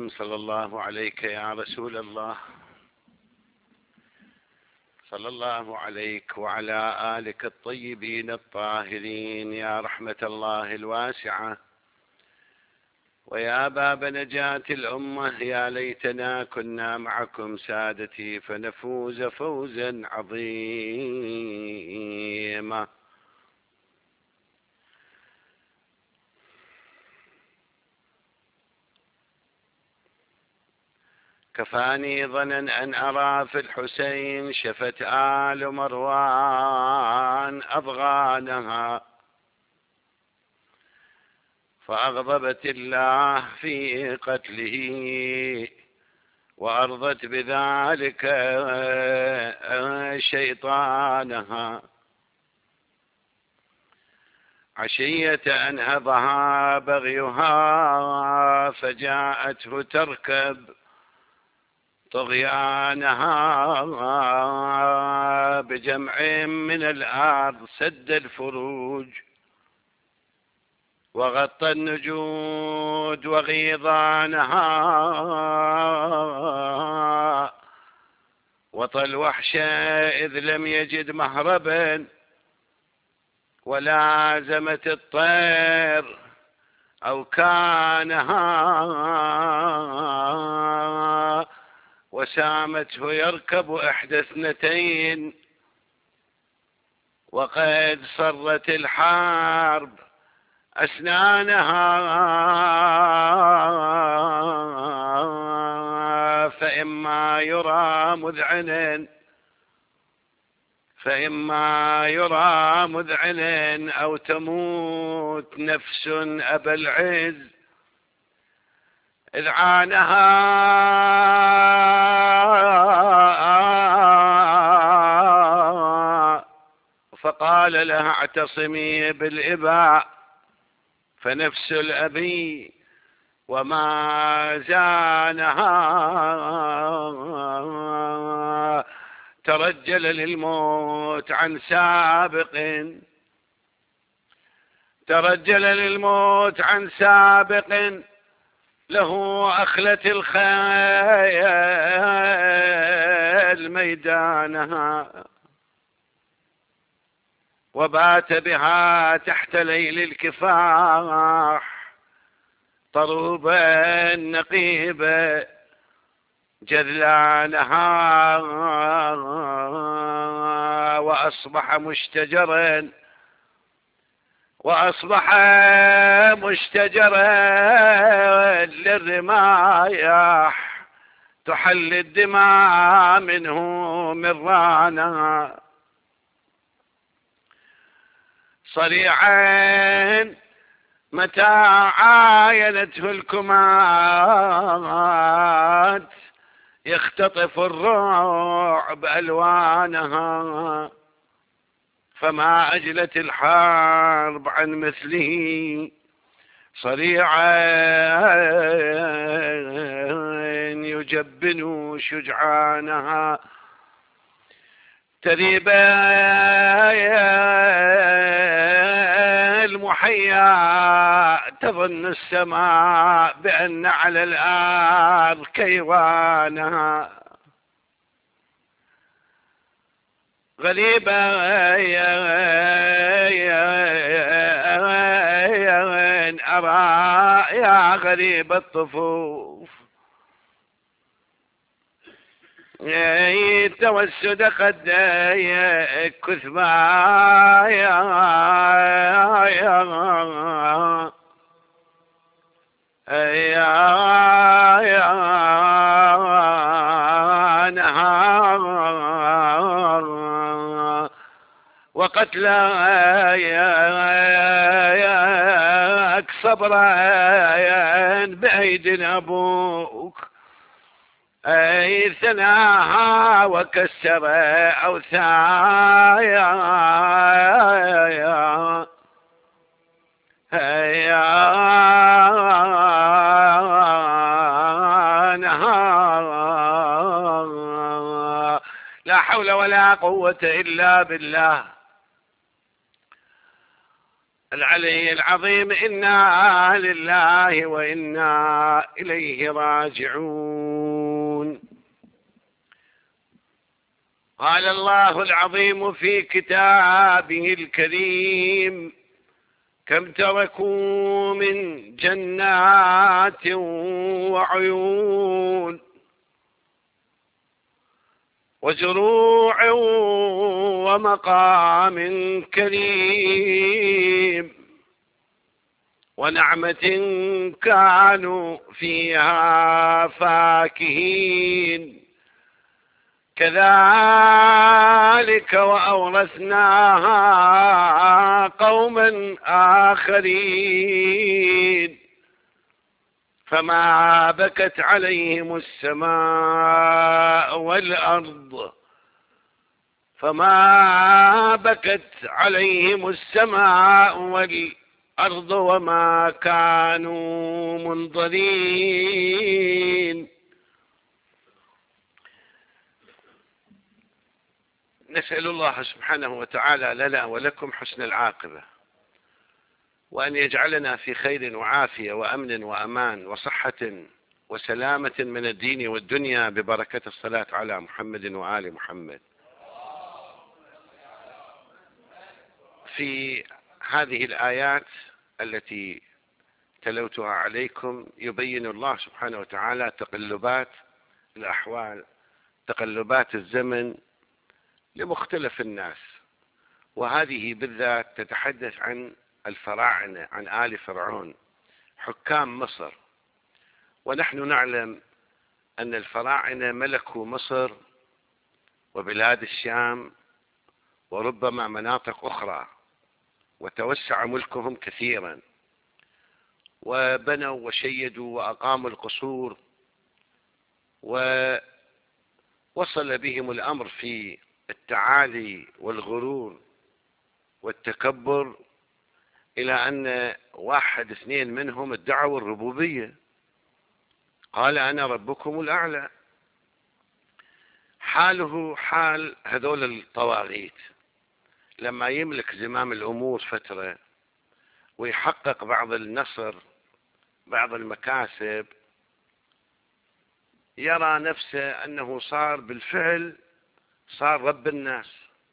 صلى الله عليك يا رسول الله، صلى الله عليك وعلى آلك الطيبين الطاهرين يا رحمة الله الواسعة ويا باب نجاة الأمة. يا ليتنا كنا معكم سادتي فنفوز فوزا عظيما. كفاني ظنا أن أرى في الحسين شفت آل مروان أضغانها، فأغضبت الله في قتله وأرضت بذلك شيطانها. عشية أنهضها بغيها فجاءته تركب طغيانها، بجمع من الأرض سد الفروج وغطى النجود وغيضانها، وطى الوحش إذ لم يجد مهربا ولازمت الطير أوكانها، وسامته يركب إحدى اثنتين وقد صرت الحرب أسنانها، فإما يرى مذعن أو تموت نفس أبا العز إذ عانها، فقال لها اعتصمي بالإباء فنفس الأبي وما زانها. ترجل للموت عن سابق له أخلت الخيل ميدانها، وبات بها تحت ليل الكفاح طروبا نقيبا جذلانها، وأصبح مشتجرا للرمايح تحل الدماء منه مرانا، صريعا متى عاينته الكمات يختطف الرعب ألوانها، فما أجلت الحرب عن مثله صريعا يجبن شجعانها. تريب المحيا تظن السماء بأن على الأرض كيوانها، غريبا أرى يا غريب الطفوف توسد خدي كثبايا وقتلاك صبرا بأيد أبوك أي ثناها وكسر أوثايا لا حول ولا قوة إلا بالله. العلي العظيم. إنا لله وإنا إليه راجعون. قال الله العظيم في كتابه الكريم: كم تركوا من جنات وعيون وزروع ومقام كريم ونعمة كانوا فيها فاكهين. كذلك وأورثناها قوما آخرين فما بكت عليهم السماء والأرض وما كانوا منظرين. نسأل الله سبحانه وتعالى لنا ولكم حسن العاقبة، وأن يجعلنا في خير وعافية وأمن وأمان وصحة وسلامة من الدين والدنيا ببركة الصلاة على محمد وآل محمد. في هذه الآيات التي تلوتها عليكم يبين الله سبحانه وتعالى تقلبات الأحوال، تقلبات الزمن لمختلف الناس، وهذه بالذات تتحدث عن الفراعنة، عن آل فرعون حكام مصر. ونحن نعلم أن الفراعنة ملكوا مصر وبلاد الشام وربما مناطق أخرى، وتوسع ملكهم كثيرا، وبنوا وشيدوا وأقاموا القصور، ووصل بهم الأمر في التعالي والغرور والتكبر إلى أن واحد اثنين منهم ادعوا الربوبية، قال أنا ربكم الأعلى. حاله حال هذول الطواغيت لما يملك زمام الأمور فترة ويحقق بعض النصر، بعض المكاسب، يرى نفسه أنه صار بالفعل صار رب الناس،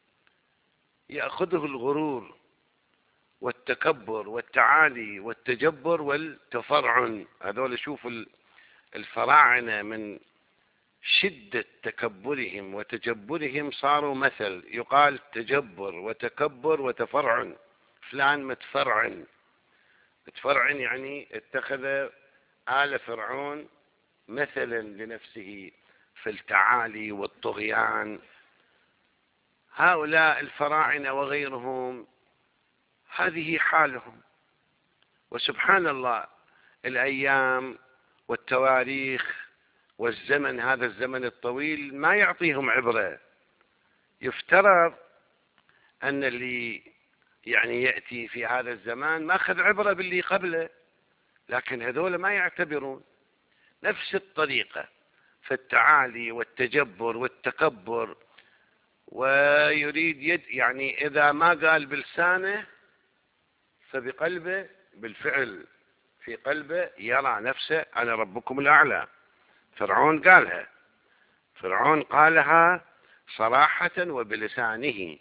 يأخذه الغرور والتكبر والتعالي والتجبر والتفرعن. هذول شوفوا الفراعنة من شدة تكبرهم وتجبرهم صاروا مثل، يقال تجبر وتكبر وتفرعن، فلان متفرعن. متفرعن يعني اتخذ آل فرعون مثلا لنفسه في التعالي والطغيان. هؤلاء الفراعنة وغيرهم هذه حالهم. وسبحان الله الأيام والتواريخ والزمن، هذا الزمن الطويل ما يعطيهم عبرة. يفترض أن اللي يأتي في هذا الزمان ما أخذ عبرة باللي قبله، لكن هذول ما يعتبرون. نفس الطريقة في التعالي والتجبر والتكبر، ويريد إذا ما قال بلسانه فبقلبه بالفعل، في قلبه يرى نفسه أنا ربكم الأعلى. فرعون قالها، فرعون قالها صراحة وبلسانه،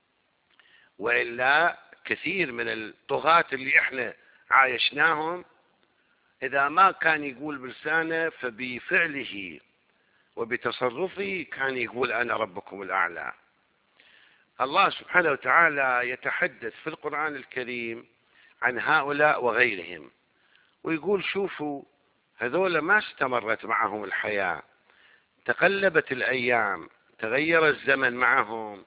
وإلا كثير من الطغاة اللي احنا عايشناهم إذا ما كان يقول بلسانه فبفعله وبتصرفه كان يقول أنا ربكم الأعلى. الله سبحانه وتعالى يتحدث في القرآن الكريم عن هؤلاء وغيرهم، ويقول شوفوا هذول ما استمرت معهم الحياة، تقلبت الأيام، تغير الزمن معهم،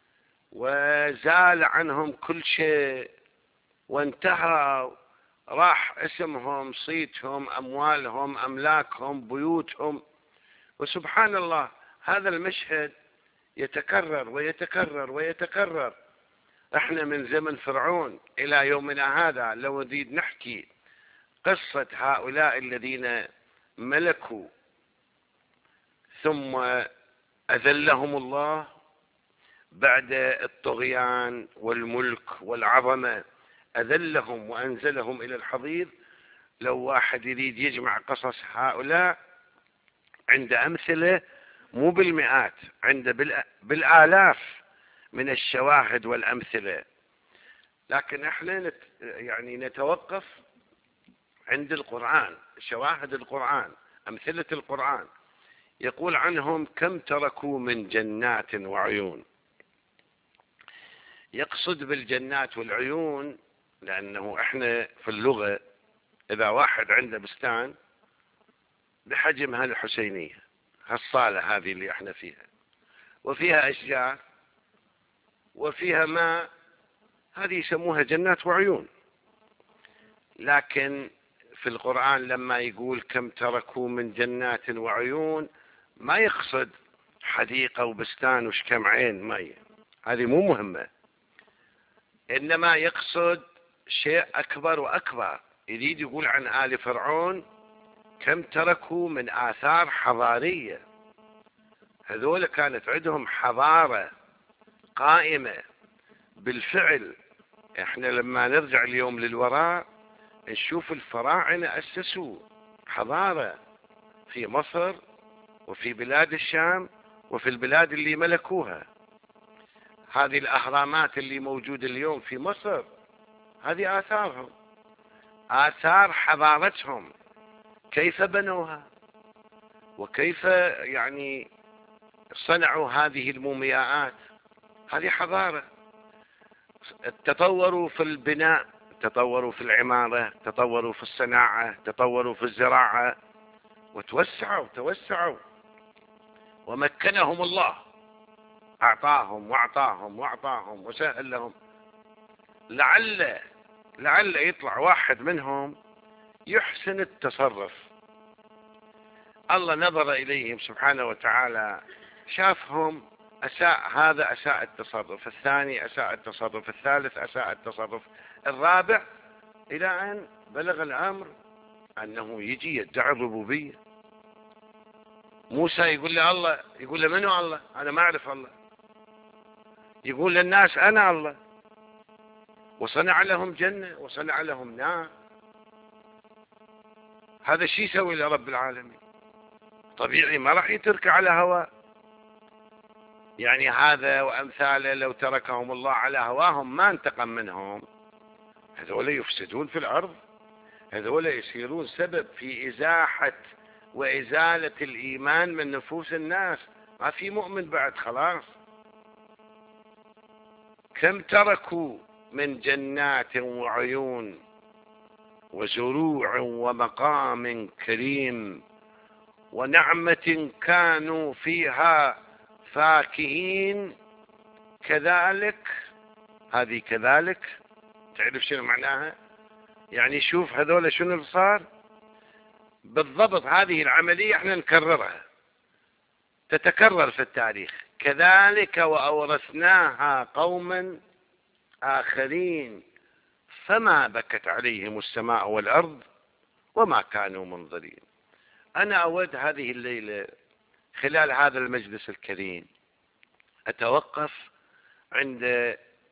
وزال عنهم كل شيء، وانتهى، راح اسمهم، صيتهم، أموالهم، أملاكهم، بيوتهم. وسبحان الله هذا المشهد يتكرر ويتكرر ويتكرر. احنا من زمن فرعون إلى يومنا هذا لو نريد نحكي قصة هؤلاء الذين ملكوا ثم أذلهم الله بعد الطغيان والملك والعظمة أذلهم وأنزلهم إلى الحضيض. لو واحد يريد يجمع قصص هؤلاء عند أمثلة مو بالمئات، عند بالآلاف من الشواهد والأمثلة. لكن احنا يعني نتوقف عند القرآن، شواهد القرآن، أمثلة القرآن. يقول عنهم كم تركوا من جنات وعيون. يقصد بالجنات والعيون لأنه احنا في اللغة إذا واحد عنده بستان بحجم هالحسينية، هالصالة هذه اللي احنا فيها، وفيها أشجار وفيها ماء، هذه يسموها جنات وعيون. لكن في القرآن لما يقول كم تركوا من جنات وعيون ما يقصد حديقة وبستان وش كم عين مية، هذه مو مهمة، إنما يقصد شيء أكبر وأكبر. يريد يقول عن آل فرعون كم تركوا من آثار حضارية. هذول كانت عندهم حضارة قائمة بالفعل. احنا لما نرجع اليوم للوراء نشوف الفراعنة أسسوا حضارة في مصر وفي بلاد الشام وفي البلاد اللي ملكوها. هذه الأهرامات اللي موجودة اليوم في مصر هذه آثارهم، آثار حضارتهم، كيف بنوها وكيف يعني صنعوا هذه المومياءات. هذه حضارة. تطوروا في البناء، تطوروا في العمارة، تطوروا في الصناعة، تطوروا في الزراعة، توسعوا ومكنهم الله، أعطاهم وأعطاهم وسهل لهم. لعل يطلع واحد منهم يحسن التصرف. الله نظر إليهم سبحانه وتعالى، شافهم هذا أساء التصرف، الثاني أساء التصرف، الثالث أساء التصرف، الرابع، إلى أن بلغ الأمر أنه يجي يدعي الربوبية. موسى يقول له الله، يقول له منو الله؟ أنا ما أعرف الله. يقول للناس أنا الله، وصنع لهم جنة وصنع لهم نار. هذا الشيء يسوي لرب العالمين؟ طبيعي ما راح يترك على هواه. يعني هذا وأمثاله لو تركهم الله على هواهم ما انتقم منهم. هذول يفسدون في الأرض، هذول يصيرون سبب في إزاحة وإزالة الإيمان من نفوس الناس، ما في مؤمن بعد خلاص. كم تركوا من جنات وعيون وزروع ومقام كريم ونعمة كانوا فيها فاكهين. كذلك، هذه كذلك تعرف شنو معناها؟ يعني شوف هذول شنو اللي صار بالضبط. هذه العملية احنا نكررها، تتكرر في التاريخ. كذلك وأورثناها قوما آخرين فما بكت عليهم السماء والأرض وما كانوا منظرين. أنا أود هذه الليلة خلال هذا المجلس الكريم أتوقف عند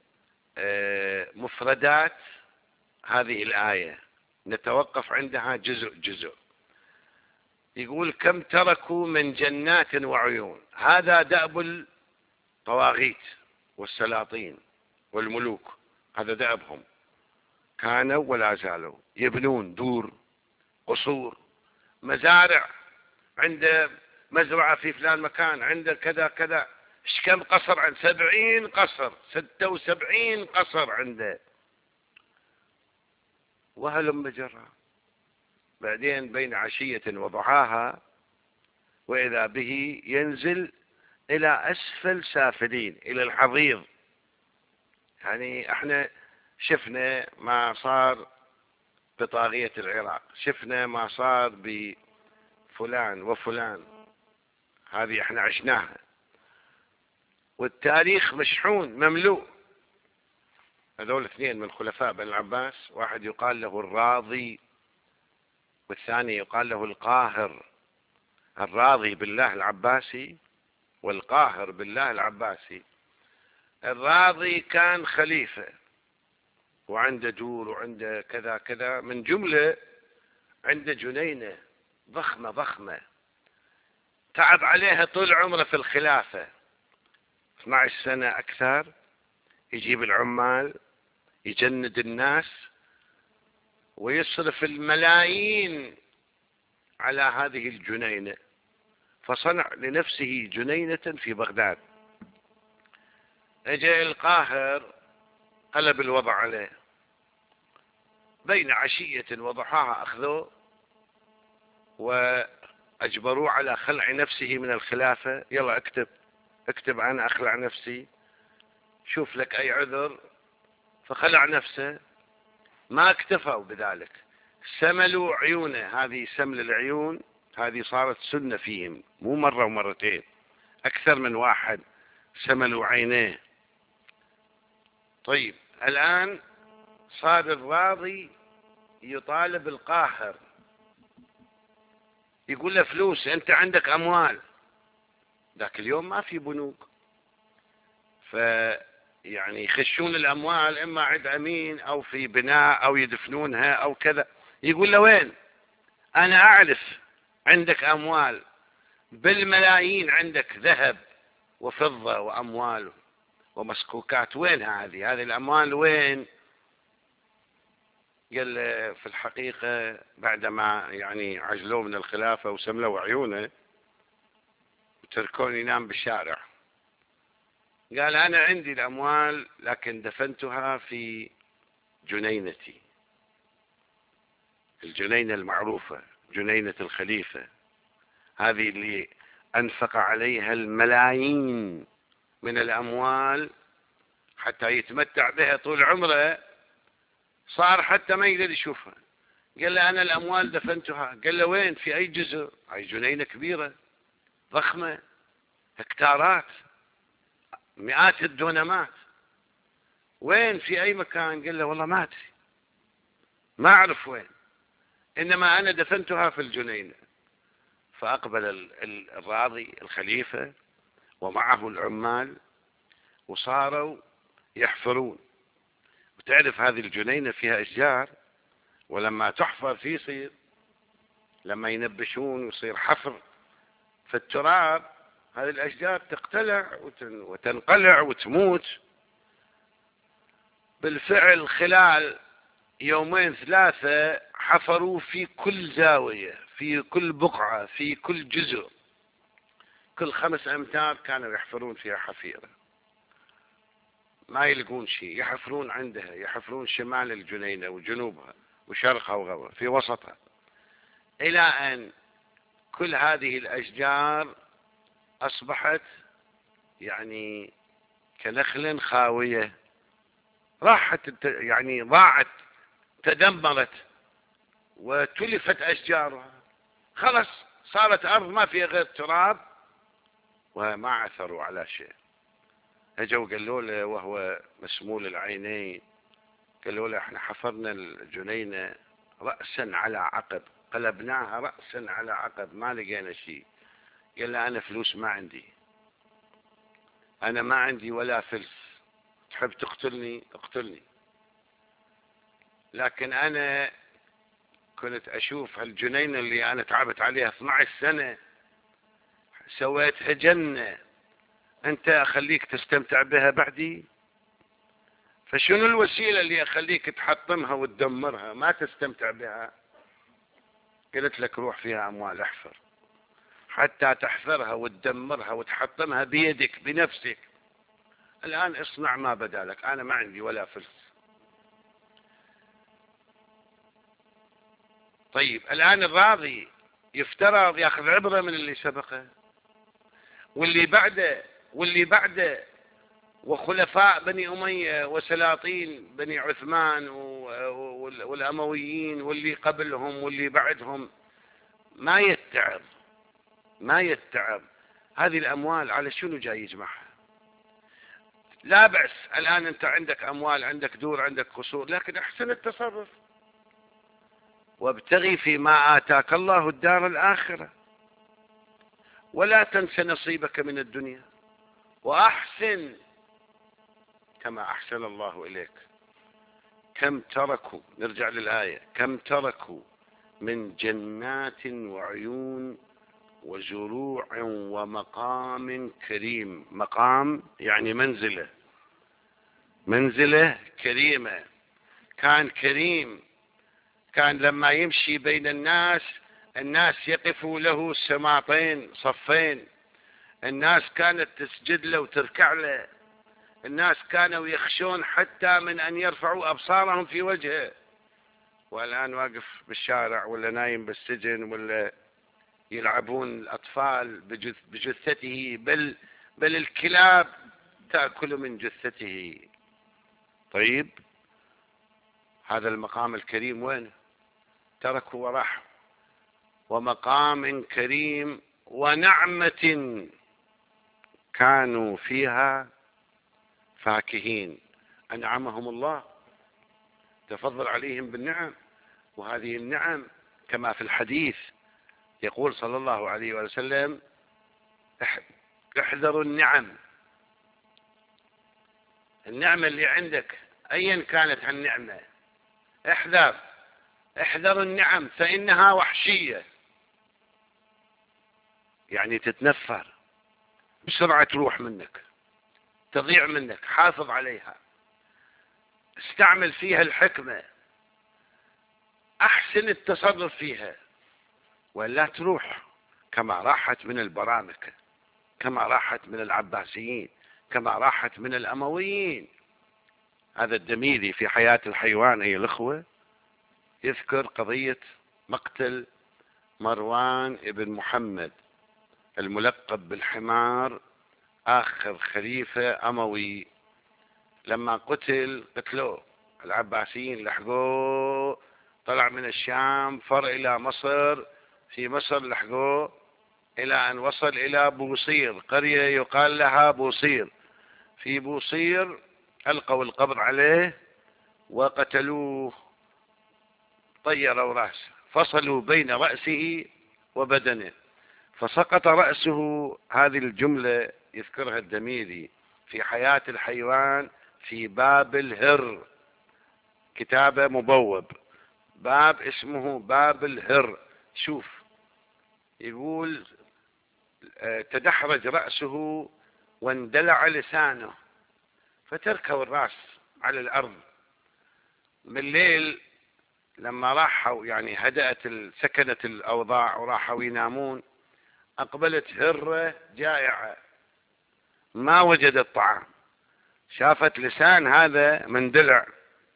مفردات هذه الآية، نتوقف عندها جزء جزء. يقول كم تركوا من جنات وعيون. هذا دأب الطواغيت والسلاطين والملوك، هذا دأبهم، كانوا ولا زالوا يبنون دور، قصور، مزارع، عند مزرعة في فلان مكان، عند كذا كذا. ايش كم قصر؟ عند 70 قصر، 76 قصر عنده، وهلم جرا. بعدين بين عشية وضحاها وإذا به ينزل إلى أسفل سافلين، إلى الحضيض. يعني احنا شفنا ما صار بطاغية العراق، شفنا ما صار بفلان وفلان، هذه احنا عشناها، والتاريخ مشحون مملوء. هذول اثنين من خلفاء بن العباس، واحد يقال له الراضي والثاني يقال له القاهر. الراضي بالله العباسي والقاهر بالله العباسي. الراضي كان خليفة وعنده دور وعنده كذا كذا، من جملة عنده جنينة ضخمة ضخمة تعب عليها طول عمره في الخلافة 12 سنة أكثر، يجيب العمال، يجند الناس، ويصرف الملايين على هذه الجنينة، فصنع لنفسه جنينة في بغداد. اجى القاهر قلب الوضع عليه، بين عشية وضحاها أخذوه وأجبروه على خلع نفسه من الخلافة. يلا اكتب أنا أخلع نفسي، شوف لك أي عذر. فخلع نفسه. ما اكتفوا بذلك، سملوا عيونه. هذه سمل العيون هذه صارت سنة فيهم، مو مرة ومرتين، أكثر من واحد سملوا عينيه. طيب الآن صار الراضي يطالب القاهر، يقول له فلوس، أنت عندك أموال. ذاك اليوم ما في بنوك، يعني يخشون الأموال إما عند أمين أو في بناء أو يدفنونها أو كذا. يقول له وين؟ أنا أعرف عندك أموال بالملايين، عندك ذهب وفضة وأموال ومسكوكات، وين هذه الأموال وين؟ قال في الحقيقة بعدما يعني عجلوه من الخلافة وسملوا عيونه وتركوني ينام بالشارع، قال أنا عندي الأموال لكن دفنتها في جنينتي، الجنينة المعروفة، جنينة الخليفة، هذه اللي أنفق عليها الملايين من الأموال حتى يتمتع بها طول عمره، صار حتى ما يقدر يشوفها. قال له أنا الأموال دفنتها. قال له وين؟ في أي جزء؟ هاي جنينة كبيرة ضخمة، هكتارات، مئات الدونمات، وين؟ في أي مكان؟ قال له والله ما أدري، ما أعرف وين، إنما أنا دفنتها في الجنينة. فأقبل الراضي الخليفة ومعه العمال وصاروا يحفرون. وتعرف هذه الجنينة فيها أشجار، ولما تحفر في يصير، لما ينبشون ويصير حفر في التراب، هذه الأشجار تقتلع وتنقلع وتموت. بالفعل خلال يومين ثلاثة حفروا في كل زاوية، في كل بقعة، في كل جزء، كل 5 أمتار كانوا يحفرون فيها حفيرة، ما يلقون شيء. يحفرون عندها، يحفرون شمال الجنينة وجنوبها وشرقها وغربها في وسطها، إلى أن كل هذه الأشجار أصبحت يعني كنخل خاوية، راحت يعني ضاعت، تدمرت وتلفت أشجارها، خلص صارت أرض ما فيها غير تراب وما عثروا على شيء. اجوا قالوا له وهو مسمول العينين، قالوا له احنا حفرنا الجنينة رأسا على عقب، قلبناها رأسا على عقب، ما لقينا شيء. قال له انا فلوس ما عندي، انا ما عندي ولا فلس، تحب تقتلني اقتلني، لكن انا كنت اشوف هالجنينة اللي انا تعبت عليها 12 سنة سويتها جنة، انت اخليك تستمتع بها بعدي؟ فشنو الوسيلة اللي اخليك تحطمها وتدمرها ما تستمتع بها؟ قلت لك روح فيها اموال، احفر حتى تحفرها وتدمرها وتحطمها بيدك بنفسك. الان اصنع ما بدالك، انا ما عندي ولا فلس. طيب الان الراضي يفترض ياخذ عبرة من اللي سبقه واللي بعده وخلفاء بني أمية وسلاطين بني عثمان والأمويين واللي قبلهم واللي بعدهم، ما يتعب هذه الأموال على شنو جاي يجمعها؟ لا بأس الآن أنت عندك أموال، عندك دور، عندك قصور، لكن أحسن التصرف، وابتغي فيما آتاك الله الدار الآخرة ولا تنس نصيبك من الدنيا وأحسن كما أحسن الله إليك. كم تركوا، نرجع للآية، كم تركوا من جنات وعيون وزروع ومقام كريم. مقام يعني منزلة، منزلة كريمة. كان كريم، كان لما يمشي بين الناس، الناس يقفوا له سماطين صفين، الناس كانت تسجد له وتركع له، الناس كانوا يخشون حتى من أن يرفعوا أبصارهم في وجهه. والآن واقف بالشارع ولا نايم بالسجن ولا يلعبون الأطفال بجثته، بل الكلاب تأكل من جثته. طيب هذا المقام الكريم وين؟ تركوا وراحوا. ومقام كريم ونعمة كانوا فيها فاكهين. أنعمهم الله، تفضل عليهم بالنعم. وهذه النعم كما في الحديث يقول صلى الله عليه وسلم: احذروا النعم. النعمة اللي عندك أيا كانت النعمة، احذروا النعم فإنها وحشية، يعني تتنفر بسرعة، تروح منك، تضيع منك. حافظ عليها، استعمل فيها الحكمة، أحسن التصرف فيها، ولا تروح كما راحت من البرامكة، كما راحت من العباسيين، كما راحت من الأمويين. هذا الدميري في حياة الحيوان أيها الأخوة يذكر قضية مقتل مروان بن محمد الملقب بالحمار، آخر خليفة أموي. لما قتلوه العباسيين، لحقوه، طلع من الشام، فر إلى مصر، في مصر لحقوه إلى أن وصل إلى بوصير، قرية يقال لها بوصير. في بوصير ألقوا القبض عليه وقتلوه، طيروا رأسه، فصلوا بين رأسه وبدنه فسقط رأسه. هذه الجملة يذكرها الدميري في حياة الحيوان في باب الهر، كتابة مبوب، باب اسمه باب الهر. شوف يقول: تدحرج رأسه واندلع لسانه، فتركوا الرأس على الأرض. بالليل لما راحوا يعني هدأت سكنت الأوضاع وراحوا ينامون، أقبلت هرة جائعة ما وجدت طعام، شافت لسان هذا مندلع،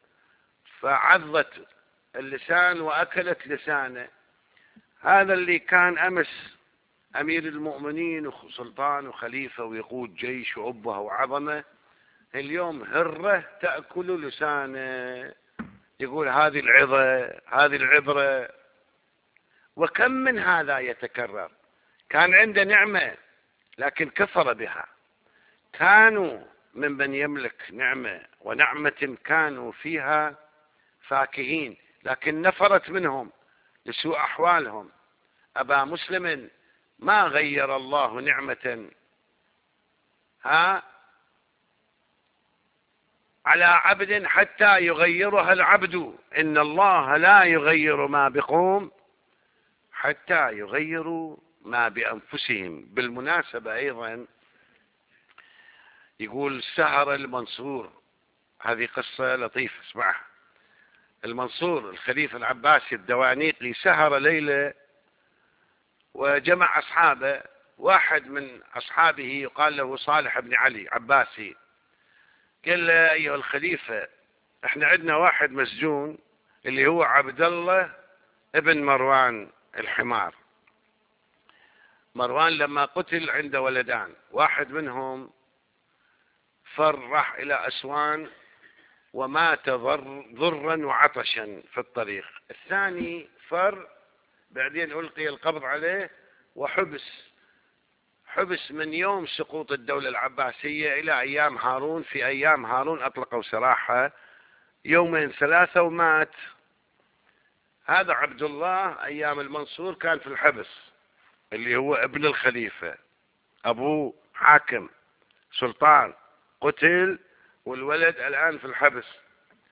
فعضت اللسان وأكلت لسانه. هذا اللي كان أمس أمير المؤمنين وسلطان وخليفة ويقود جيش وأبه وعظمة، اليوم هرة تأكل لسانه. يقول: هذه العظة، هذه العبرة. وكم من هذا يتكرر. كان عنده نعمة لكن كفر بها. كانوا ممن يملك نعمة ونعمة كانوا فيها فاكهين، لكن نفرت منهم لسوء أحوالهم. أبا مسلم: ما غير الله نعمة على عبد حتى يغيرها العبد، إن الله لا يغير ما بقوم حتى يغيروا ما بأنفسهم. بالمناسبة أيضا يقول: سهر المنصور، هذه قصة لطيفة اسمعها. المنصور الخليفة العباسي الدوانيقي سهر ليلة وجمع أصحابه. واحد من أصحابه يقال له صالح بن علي عباسي، قال له: أيها الخليفة، احنا عندنا واحد مسجون اللي هو عبد الله ابن مروان الحمار. مروان لما قتل عنده ولدان، واحد منهم فر راح إلى أسوان ومات ضرا وعطشا في الطريق، الثاني فر بعدين ألقي القبض عليه وحبس من يوم سقوط الدولة العباسية إلى أيام هارون. في أيام هارون أطلقوا سراحه يومين ثلاثة ومات. هذا عبد الله أيام المنصور كان في الحبس، اللي هو ابن الخليفة، أبوه حاكم سلطان، قتل والولد الآن في الحبس.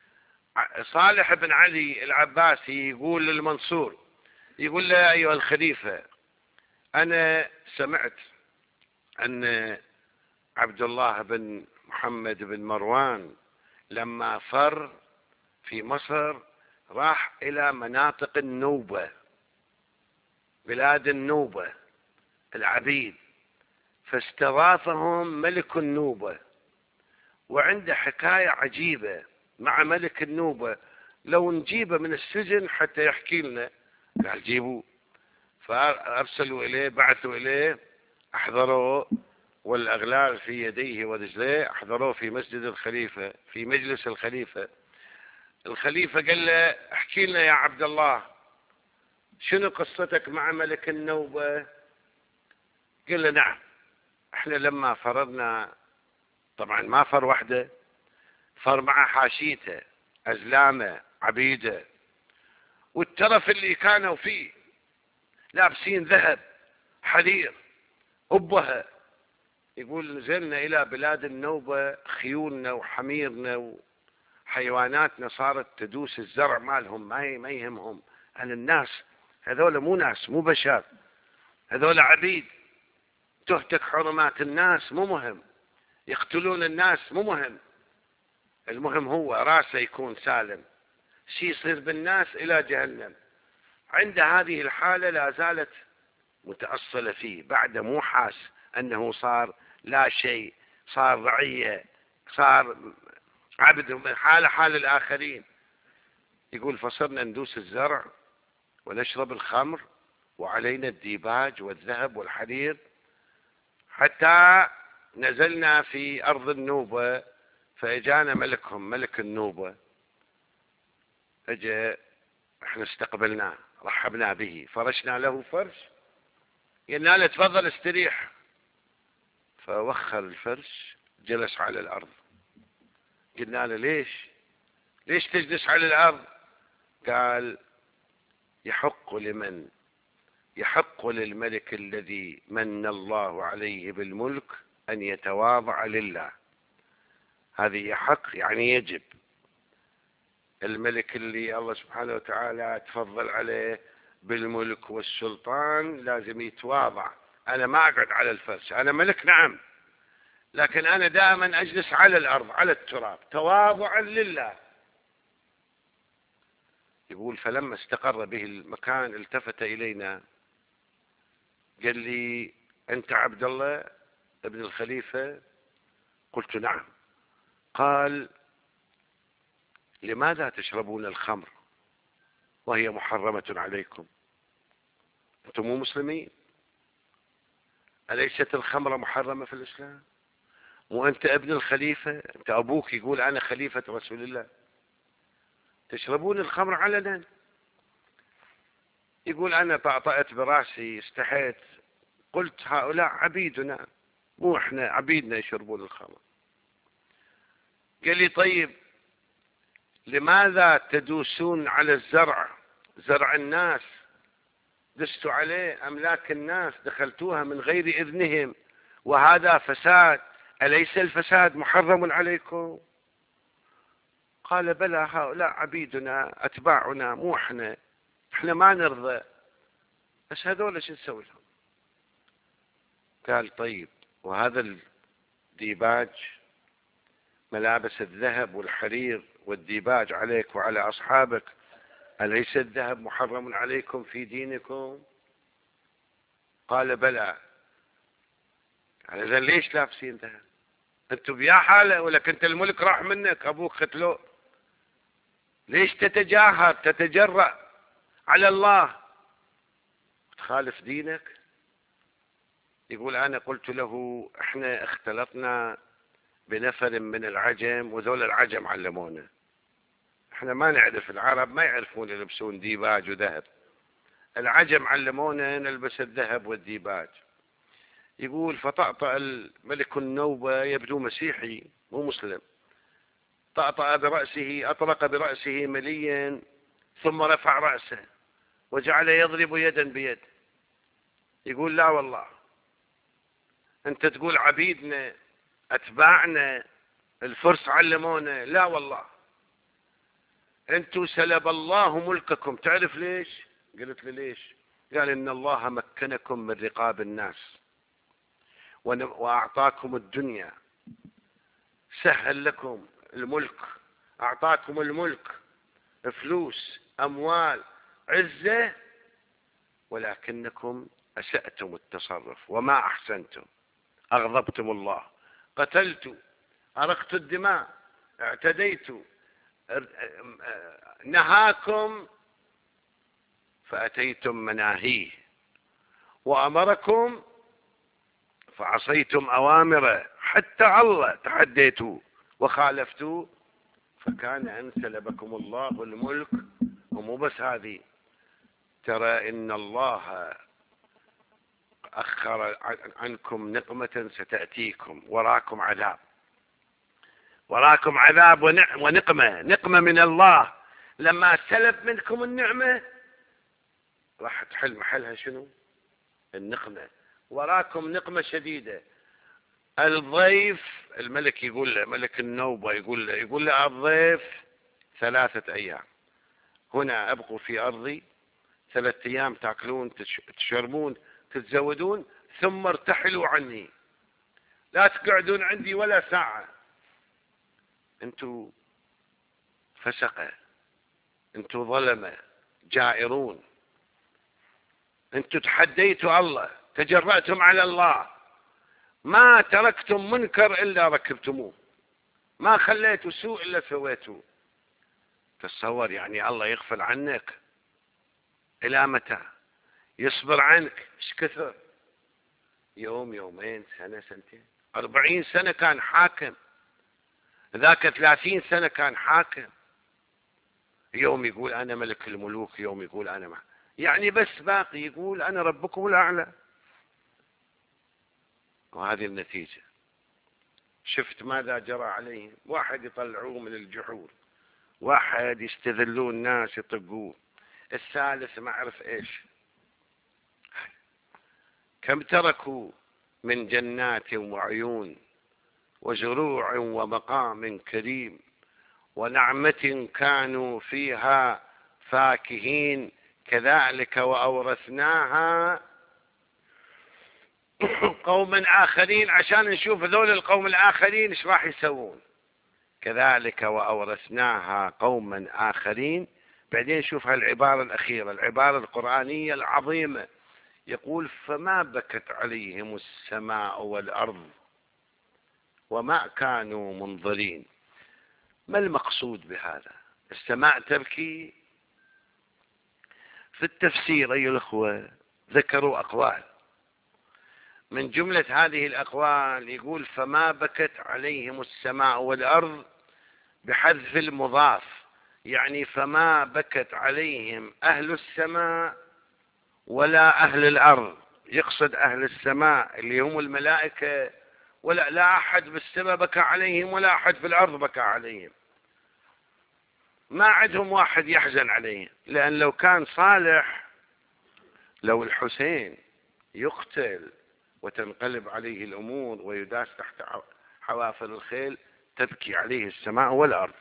صالح بن علي العباسي يقول للمنصور، يقول له أيها الخليفة، أنا سمعت أن عبد الله بن محمد بن مروان لما فر في مصر راح إلى مناطق النوبة، بلاد النوبة العبيد، فاستضافهم ملك النوبة، وعنده حكاية عجيبة مع ملك النوبة، لو نجيبه من السجن حتى يحكي لنا. قال جيبوا، فأرسلوا إليه، بعثوا إليه، أحضروه والأغلال في يديه ورجليه، أحضروه في مسجد الخليفة، في مجلس الخليفة. الخليفة قال له احكي لنا يا عبد الله، شنو قصتك مع ملك النوبة؟ قال له نعم، احنا لما فررنا، طبعا ما فر وحده، فر مع حاشيته أزلامه عبيده، والترف اللي كانوا فيه لابسين ذهب حرير أبها. يقول نزلنا إلى بلاد النوبة، خيولنا وحميرنا وحيواناتنا صارت تدوس الزرع مالهم، ما يهمهم عن الناس. هذول مو ناس، مو بشر، هذول عبيد. تهتك حرمات الناس مو مهم، يقتلون الناس مو مهم، المهم هو راسه يكون سالم، شي يصير بالناس إلى جهنم. عند هذه الحالة لا زالت متأصلة فيه، بعد مو حاس أنه صار لا شيء، صار رعية، صار عبد، حال الآخرين. يقول فصرنا ندوس الزرع ونشرب الخمر وعلينا الديباج والذهب والحرير، حتى نزلنا في أرض النوبة، فإجانا ملكهم ملك النوبة، اجا احنا استقبلناه، رحبنا به، فرشنا له فرش، قلنا له تفضل استريح، فوخر الفرش جلس على الأرض. قلنا له ليش تجلس على الأرض؟ قال يحق للملك الذي من الله عليه بالملك أن يتواضع لله. هذه يحق يعني يجب، الملك اللي الله سبحانه وتعالى تفضل عليه بالملك والسلطان لازم يتواضع. أنا ما أقعد على الفرش، أنا ملك نعم، لكن أنا دائما أجلس على الأرض على التراب تواضعا لله. يقول فلما استقر به المكان التفت إلينا، قال لي أنت عبد الله ابن الخليفة؟ قلت نعم. قال لماذا تشربون الخمر وهي محرمة عليكم؟ أنتم مو مسلمين؟ أليست الخمر محرمة في الإسلام؟ مو أنت ابن الخليفة؟ أنت أبوك يقول أنا خليفة رسول الله، تشربون الخمر علنا؟ يقول أنا طأطأت برأسي، استحيت، قلت هؤلاء عبيدنا، مو إحنا عبيدنا يشربون الخمر. قال لي طيب لماذا تدوسون على الزرع، زرع الناس، دستوا عليه أملاك الناس، دخلتوها من غير إذنهم، وهذا فساد، أليس الفساد محرم عليكم؟ قال بلى، هؤلاء عبيدنا أتباعنا، مو إحنا ما نرضى، بس هذول شو نسوي لهم؟ قال طيب وهذا الديباج، ملابس الذهب والحرير والديباج عليك وعلى أصحابك، أليس الذهب محرم عليكم في دينكم؟ قال بلى. قال إذن ليش لابسين ذهب؟ أنتم بيا حالة ولك أنت الملك راح منك، أبوك قتلوه، ليش تتجاهر تتجرأ على الله تخالف دينك؟ يقول أنا قلت له إحنا اختلطنا بنفر من العجم، وذول العجم علمونا، إحنا ما نعرف، العرب ما يعرفون يلبسون ديباج وذهب، العجم علمونا نلبس الذهب والديباج. يقول فطأطأ الملك النوبة، يبدو مسيحي مو مسلم، طأطأ برأسه، أطلق برأسه مليا، ثم رفع رأسه وجعل يضرب يدا بيد. يقول لا والله، أنت تقول عبيدنا أتباعنا الفرس علمونا، لا والله. أنتم سلب الله ملككم. تعرف ليش؟ قلت لي ليش؟ قال إن الله مكنكم من رقاب الناس وأعطاكم الدنيا، سهل لكم الملك، أعطاكم الملك، فلوس، أموال، عزة، ولكنكم أسأتم التصرف وما أحسنتم، أغضبتم الله، قتلت، أرقت الدماء، اعتديت، نهاكم فأتيتم مناهيه، وأمركم فعصيتم أوامره، حتى الله تحديتوا وخالفتوا، فكان أن سلبكم الله الملك. ومو بس هذه، ترى إن الله أخر عنكم نقمة ستأتيكم، وراكم عذاب، وراكم عذاب ونقمة، نقمة من الله. لما سلب منكم النعمة راح تحل محلها شنو؟ النقمة. وراكم نقمة شديدة. الضيف، الملك يقول له، ملك النوبة يقول له الضيف 3 أيام هنا أبقوا في أرضي، 3 أيام تأكلون تشربون تتزودون، ثم ارتحلوا عني، لا تقعدون عندي ولا ساعة. انتوا فسقة، انتوا ظلمة، جائرون، انتوا تحديتوا الله، تجرأتم على الله، ما تركتم منكر إلا ركبتموه، ما خليتوا سوء إلا سويتوه. تصور يعني الله يغفل عنك إلى متى؟ يصبر عنك ايش كثر؟ يوم، يومين، سنة، سنتين، 40 سنة كان حاكم، ذاك 30 سنة كان حاكم. يوم يقول أنا ملك الملوك، يوم يقول أنا يعني بس باقي يقول أنا ربكم الأعلى. وهذه النتيجة. شفت ماذا جرى عليهم؟ واحد يطلعوه من الجحور، واحد يستذلون الناس يطقوه، الثالث ما أعرف إيش. كم تركوا من جنات وعيون وزروع ومقام كريم ونعمة كانوا فيها فاكهين، كذلك وأورثناها قوما آخرين، عشان نشوف ذول القوم الآخرين ايش راح يسوون. كذلك وأورثناها قوما آخرين. بعدين شوف هالعبارة الأخيرة، العبارة القرآنية العظيمة، يقول فما بكت عليهم السماء والأرض وما كانوا منظرين. ما المقصود بهذا؟ السماء تبكي؟ في التفسير أيها الأخوة ذكروا أقوال، من جملة هذه الأقوال يقول فما بكت عليهم السماء والأرض بحذف المضاف، يعني فما بكت عليهم أهل السماء ولا أهل الأرض. يقصد أهل السماء اللي هم الملائكة، ولا لا أحد بالسماء بكى عليهم ولا أحد في الأرض بكى عليهم، ما عندهم واحد يحزن عليه. لأن لو كان صالح، لو الحسين يقتل وتنقلب عليه الأمور ويداس تحت حوافر الخيل، تبكي عليه السماء والأرض،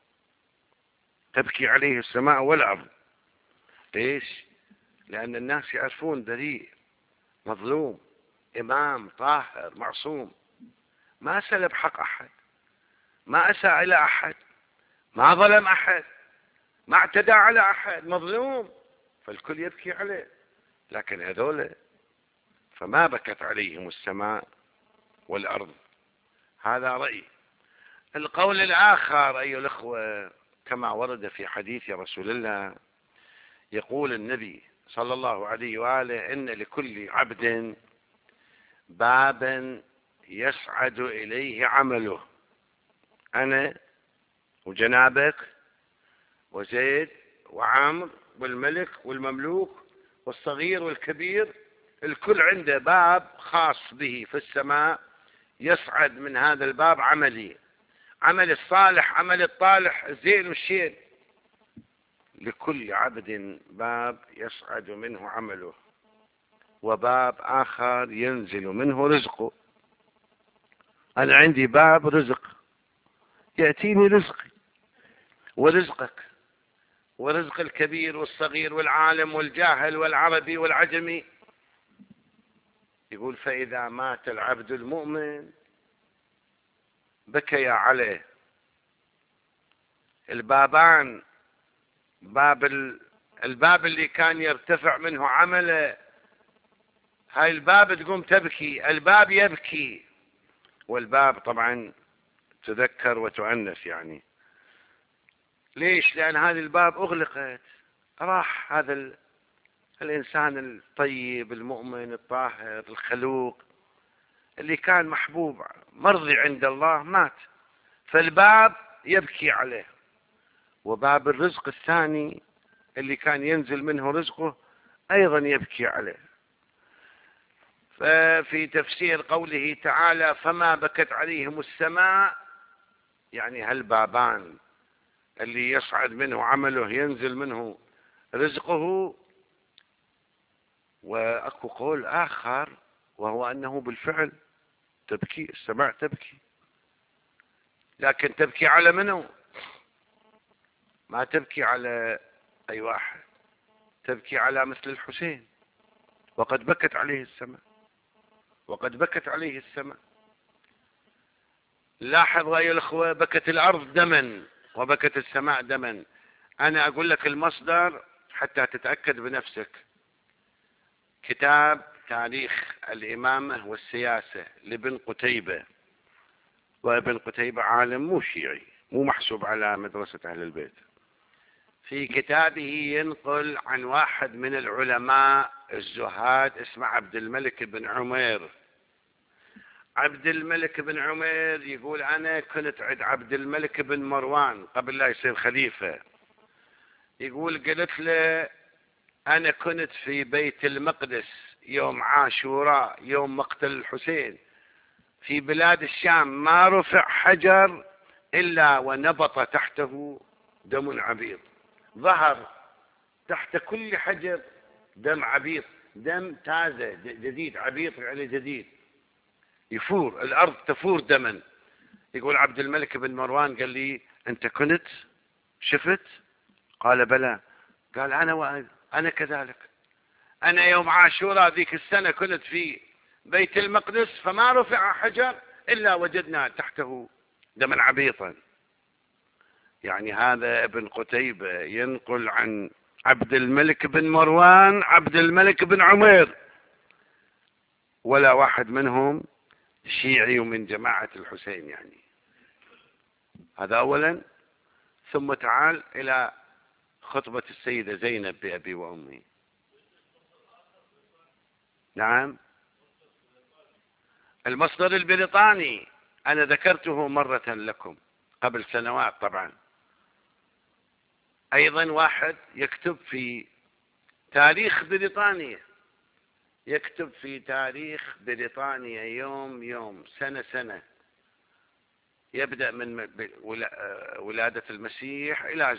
تبكي عليه السماء والأرض. ليش؟ لأن الناس يعرفون بريء، مظلوم، إمام طاهر معصوم، ما سلب حق أحد، ما أساء إلى أحد، ما ظلم أحد، ما اعتدى على أحد، مظلوم، فالكل يبكي عليه. لكن هذول فما بكت عليهم السماء والأرض. هذا رأي. القول الآخر أيها الأخوة كما ورد في حديث رسول الله، يقول النبي صلى الله عليه وآله إن لكل عبد بابا يسعد إليه عمله. أنا وجنابك وزيد وعمر والملك والمملوك والصغير والكبير، الكل عنده باب خاص به في السماء يسعد من هذا الباب عملي، عمل الصالح، عمل الطالح، الزين والشين. لكل عبد باب يسعد منه عمله، وباب آخر ينزل منه رزقه. أنا عندي باب رزق، يأتيني رزقي ورزقك، ورزق الكبير والصغير والعالم والجاهل والعربي والعجمي. يقول فإذا مات العبد المؤمن بكيا عليه البابان، الباب اللي كان يرتفع منه عمله، هاي الباب تقوم تبكي، الباب يبكي. والباب طبعا تذكر وتؤنث يعني. ليش؟ لأن هذه الباب أغلقت، راح هذا الإنسان الطيب المؤمن الطاهر الخلوق اللي كان محبوب مرضي عند الله، مات، فالباب يبكي عليه. وباب الرزق الثاني اللي كان ينزل منه رزقه أيضا يبكي عليه. ففي تفسير قوله تعالى فما بكت عليهم السماء، يعني هالبابان اللي يصعد منه عمله ينزل منه رزقه. وأكو قول آخر وهو أنه بالفعل تبكي السماء، تبكي، لكن تبكي على منه؟ ما تبكي على أي واحد، تبكي على مثل الحسين، وقد بكت عليه السماء، وقد بكت عليه السماء. لاحظ أيها الأخوة، بكت الأرض دما وبكت السماء دما. أنا أقول لك المصدر حتى تتأكد بنفسك. كتاب تاريخ الإمامة والسياسة لابن قتيبة، وابن قتيبة عالم مو شيعي، مو محسوب على مدرسة أهل البيت. في كتابه ينقل عن واحد من العلماء الزهاد اسمه عبد الملك بن عمير. عبد الملك بن عمير يقول أنا كنت عند عبد الملك بن مروان قبل لا يصير خليفة. يقول قلت له أنا كنت في بيت المقدس يوم عاشوراء يوم مقتل الحسين في بلاد الشام، ما رفع حجر إلا ونبط تحته دم عبيط، ظهر تحت كل حجر دم عبيط، دم تازة جديد، عبيط يعني جديد، يفور الأرض تفور دما. يقول عبد الملك بن مروان قال لي أنت كنت شفت؟ قال بلى. قال أنا كذلك، أنا يوم عاشوراء ذيك السنة كنت في بيت المقدس فما رفع حجر إلا وجدنا تحته دما عبيطا. يعني هذا ابن قتيبة ينقل عن عبد الملك بن مروان عبد الملك بن عمير، ولا واحد منهم شيعي من جماعة الحسين يعني. هذا أولا. ثم تعال إلى خطبة السيدة زينب بأبي وأمي. نعم، المصدر البريطاني أنا ذكرته مرة لكم قبل سنوات طبعا. أيضا واحد يكتب في تاريخ بريطانيا، يكتب في تاريخ بريطانيا يوم سنة، يبدأ من ولادة المسيح إلى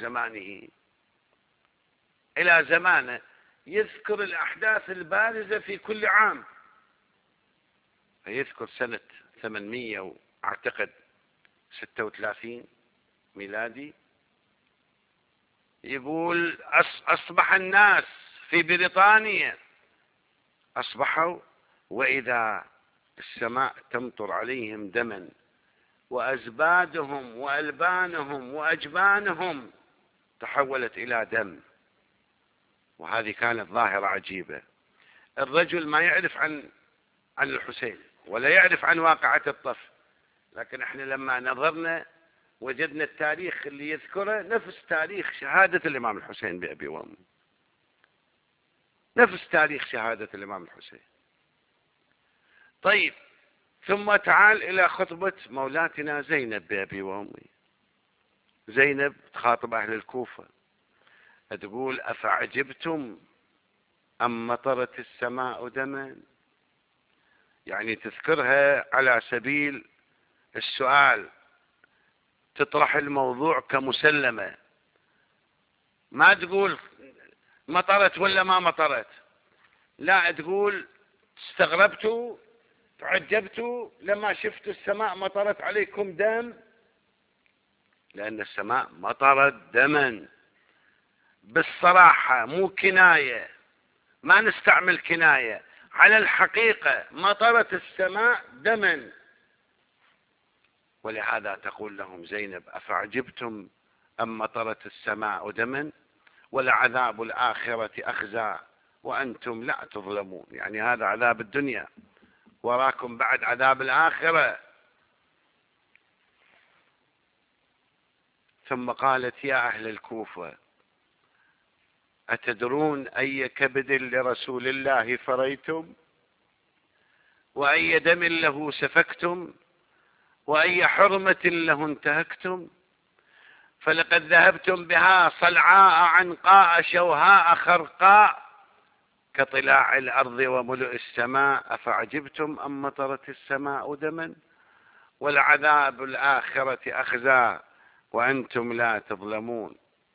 زمانه، يذكر الأحداث البارزة في كل عام. فيذكر سنة 800 أعتقد 36 ميلادي. يقول أصبح الناس في بريطانيا أصبحوا وإذا السماء تمطر عليهم دما، وأزبادهم وألبانهم وأجبانهم تحولت إلى دم. وهذه كانت ظاهرة عجيبة. الرجل ما يعرف عن الحسين ولا يعرف عن واقعة الطف، لكن احنا لما نظرنا وجدنا التاريخ اللي يذكره نفس تاريخ شهادة الإمام الحسين بأبي وأمي، نفس تاريخ شهادة الإمام الحسين. طيب، ثم تعال إلى خطبة مولاتنا زينب بأبي وأمي. زينب تخاطب أهل الكوفة تقول أفعجبتم أم مطرت السماء دما؟ يعني تذكرها على سبيل السؤال، تطرح الموضوع كمسلمة، ما تقول مطرت ولا ما مطرت، لا تقول استغربتوا تعجبتوا لما شفتوا السماء مطرت عليكم دم، لأن السماء مطرت دما. بالصراحة مو كناية، ما نستعمل كناية، على الحقيقة مطرت السماء دما. ولهذا تقول لهم زينب: أفعجبتم أم مطرت السماء دما ولعذاب الآخرة أخزى وأنتم لا تظلمون. يعني هذا عذاب الدنيا، وراكم بعد عذاب الآخرة. ثم قالت: يا أهل الكوفة، أتدرون أي كبد لرسول الله فريتم، وأي دم له سفكتم، وأي حرمة له انتهكتم؟ فلقد ذهبتم بها صلعاء عنقاء شوهاء خرقاء كطلاع الأرض وملء السماء. أفعجبتم أم مطرت السماء دما ولعذاب الآخرة أخزى وأنتم لا تظلمون.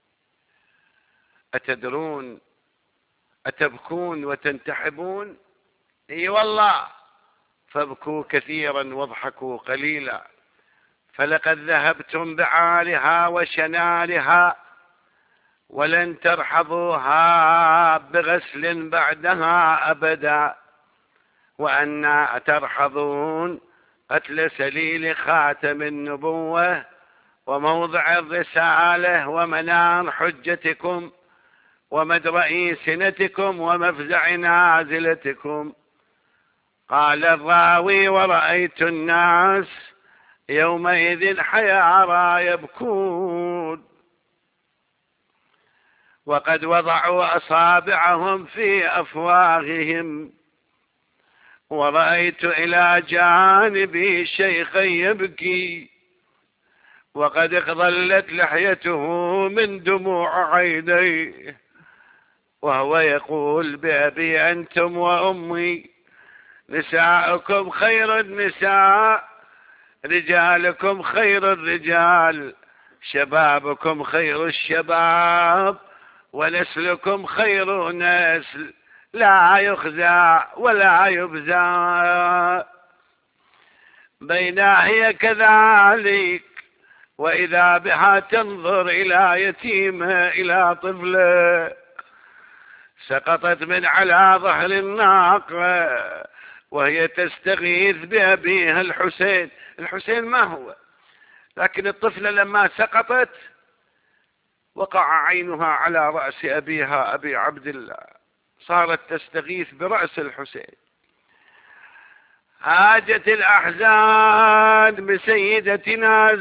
أتدرون أتبكون وتنتحبون؟ اي والله، فابكوا كثيرا واضحكوا قليلا. فلقد ذهبتم بعالها وشنالها ولن ترحضوها بغسل بعدها أبدا، وأنا ترحضون قتل سليل خاتم النبوة وموضع الرسالة ومنار حجتكم ومدرء سنتكم ومفزع نازلتكم. قال الراوي: ورأيت الناس يومئذ حيارى يبكون، وقد وضعوا أصابعهم في أفواههم، ورأيت إلى جانبي شيخا يبكي، وقد اخضلت لحيته من دموع عينيه، وهو يقول: بأبي أنتم وأمي، نساؤكم خير النساء، رجالكم خير الرجال، شبابكم خير الشباب، ونسلكم خير نسل، لا يخزى ولا يبزى. بينا هي كذلك، وإذا بها تنظر إلى يتيمة، إلى طفلة سقطت من على ظهر الناقة وهي تستغيث بأبيها الحسين. الحسين ما هو، لكن الطفلة لما سقطت وقع عينها على رأس أبيها أبي عبد الله، صارت تستغيث برأس الحسين. هاجت الأحزان بسيدتنا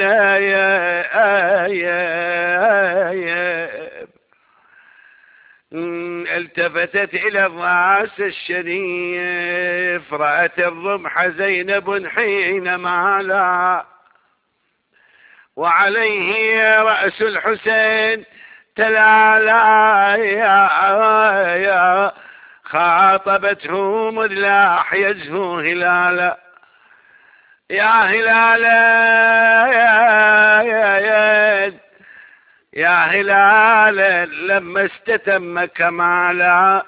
زينب، التفتت إلى الرأس الشريف، رأت الرمح زينب حين مالا، وعليه رأس الحسين تلالا، خاطبته مذ لاح يزهو هلالا: يا هلالا يا هلالا، لما استتم كمالا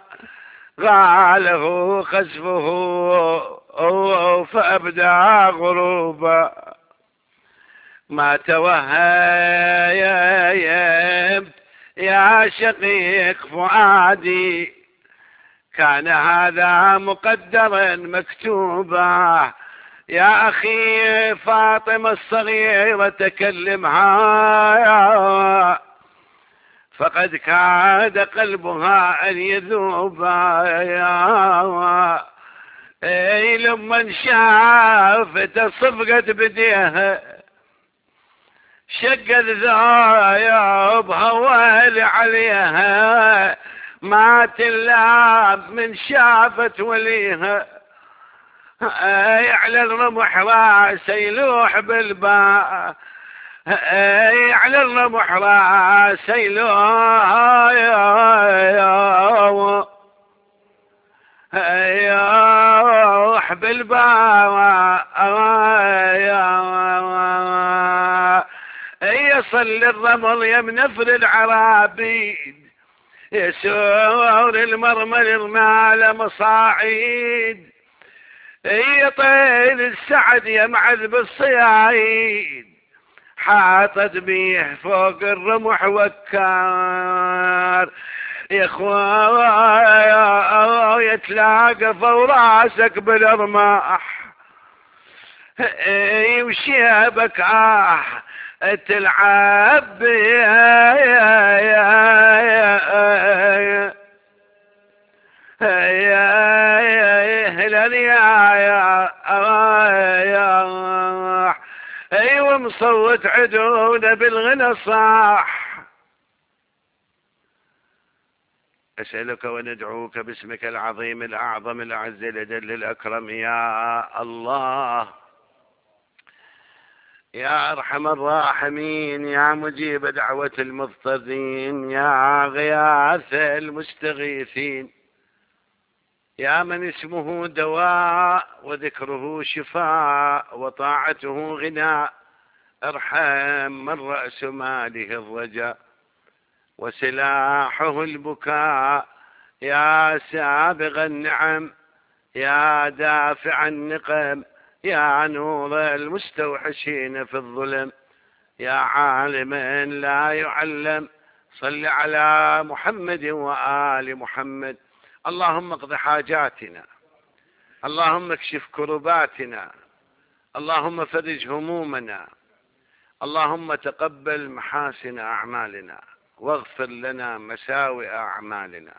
غاله خسفه فأبدى غروبا. ما توهيت يا شقيق فؤادي، كان هذا مقدرا مكتوبا. يا أخي فاطمة الصغيرة تكلمها، فقد كاد قلبها أن يذوبا. لما شافت صفقت بديها شقت ذايبها ويل عليها، ما تلاب من شافت وليها. على الرمح راسه يلوح بالباء، على الرمح راسه يلوح بالباء. يصل الرمل يمنفر العرابيد، يسور المرمل المال مصاعيد، يطيل السعد يمعذ بالصيايد، حاطت بيه فوق الرمح وكار، يا اخويا يتلاقف وراسك بالرماح، وشيبك تلعب ايوه مصوت عدونا بالغنى صاح. أسألك وندعوك باسمك العظيم الأعظم الأعز الأجل الأكرم يا الله، يا أرحم الراحمين، يا مجيب دعوة المضطرين، يا غياث المستغيثين، يا من اسمه دواء وذكره شفاء وطاعته غناء، ارحم من رأس ماله الرجاء وسلاحه البكاء، يا سابغ النعم، يا دافع النقم، يا نور المستوحشين في الظلم، يا عالم لا يعلم، صل على محمد وآل محمد. اللهم اقض حاجاتنا، اللهم اكشف كرباتنا، اللهم فرج همومنا، اللهم تقبل محاسن أعمالنا واغفر لنا مساوئ أعمالنا،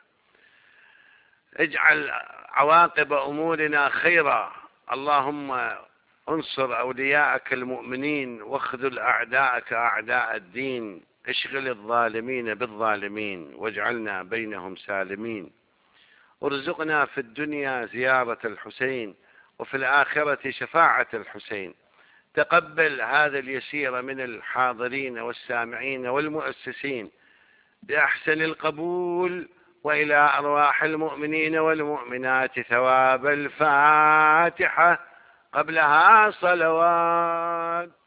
اجعل عواقب أمورنا خيرا. اللهم انصر أولياءك المؤمنين واخذل أعداءك أعداء الدين، اشغل الظالمين بالظالمين واجعلنا بينهم سالمين، ارزقنا في الدنيا زيارة الحسين وفي الآخرة شفاعة الحسين. تقبل هذا اليسير من الحاضرين والسامعين والمؤسسين بأحسن القبول، وإلى أرواح المؤمنين والمؤمنات ثواب الفاتحة قبلها صلوات.